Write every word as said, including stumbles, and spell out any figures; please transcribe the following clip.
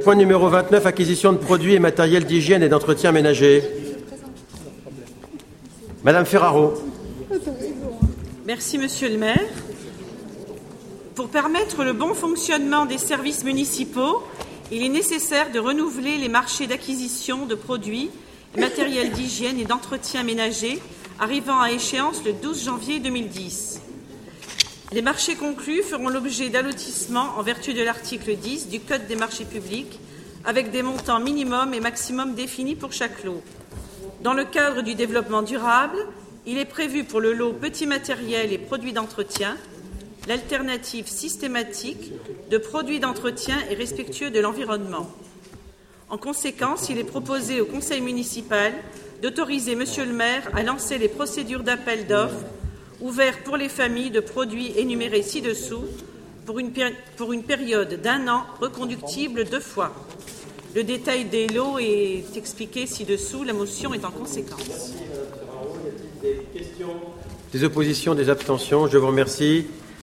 point numéro vingt-neuf, acquisition de produits et matériel d'hygiène et d'entretien ménager. Madame Ferraro. Merci, Monsieur le maire. Pour permettre le bon fonctionnement des services municipaux, il est nécessaire de renouveler les marchés d'acquisition de produits et matériel d'hygiène et d'entretien ménager arrivant à échéance le douze janvier deux mille dix. Les marchés conclus feront l'objet d'allotissements en vertu de l'article dix du Code des marchés publics, avec des montants minimum et maximum définis pour chaque lot. Dans le cadre du développement durable, il est prévu pour le lot petit matériel et produits d'entretien l'alternative systématique de produits d'entretien et respectueux de l'environnement. En conséquence, il est proposé au Conseil municipal d'autoriser Monsieur le maire à lancer les procédures d'appel d'offres ouverts pour les familles de produits énumérés ci-dessous pour une, pour une période d'un an reconductible deux fois. Le détail des lots est expliqué ci-dessous. La motion est en conséquence. Des questions, des oppositions, des abstentions. Je vous remercie.